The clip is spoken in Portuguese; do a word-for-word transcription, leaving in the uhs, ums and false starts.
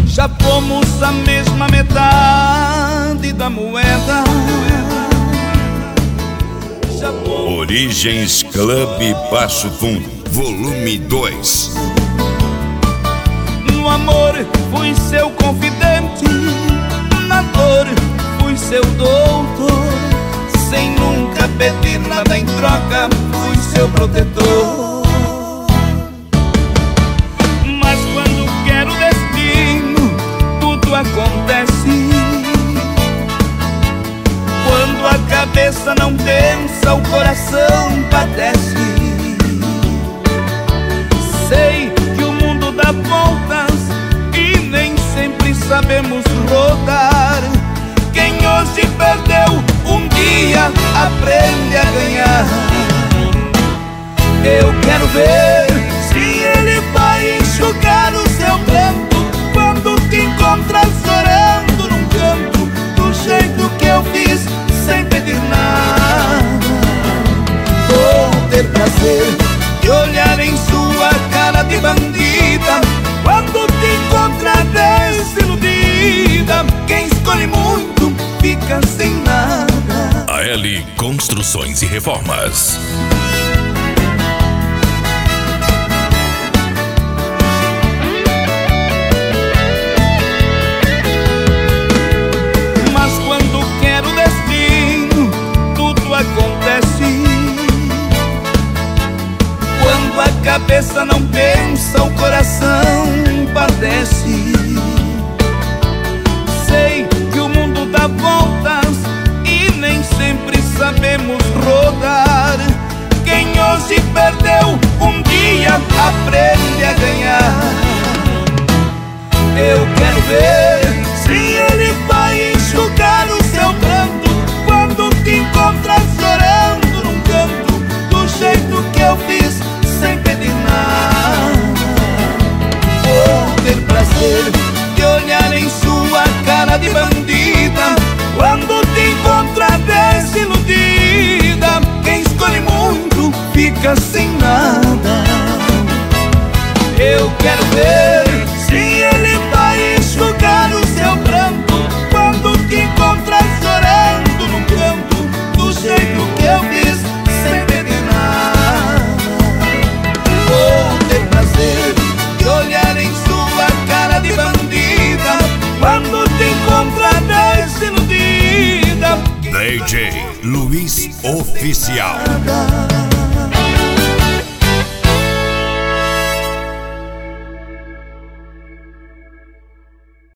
Já fomos a mesma metade da moeda. Já fomos... Origens Club Baixo Fundo, volume dois. No amor fui seu confidente, na dor fui seu doutor. Sem nunca pedir nada em troca, fui seu protetor. Mas quando quero destino, tudo acontece. Quando a cabeça não pensa, o coração padece. Sei que o mundo dá voltas e nem sempre sabemos rodar. Quem hoje perdeu, um dia aprende a ganhar. Eu quero ver se ele vai enxugar o seu pranto quando te encontrar chorando num canto, do jeito que eu fiz, sem pedir nada. Vou ter prazer de olhar em sua cara de bandida quando te encontrar desiludida. Quem escolhe muito fica sem nada. A L Construções e Reformas. Mas quando quero destino, tudo acontece. Quando a cabeça não pensa, o coração padece. Sei que o mundo dá voltas e nem sempre sabemos rodar. Quem hoje perdeu, um dia aprende a ganhar. Eu quero ver se ele vai enxugar o seu pranto quando te encontrar chorando num canto, do jeito que eu fiz, sem pedir nada. Vou ter prazer de olhar em sua cara de bandida quando te encontrar desiludida. Quem escolhe muito fica sem nada. Eu quero ver se ele vai enxugar o seu pranto quando te encontrar chorando num canto, do jeito que eu fiz, sem pedir nada. Vou ter prazer de olhar em sua cara de bandida quando te encontrar desiludida. D J Luiz Oficial.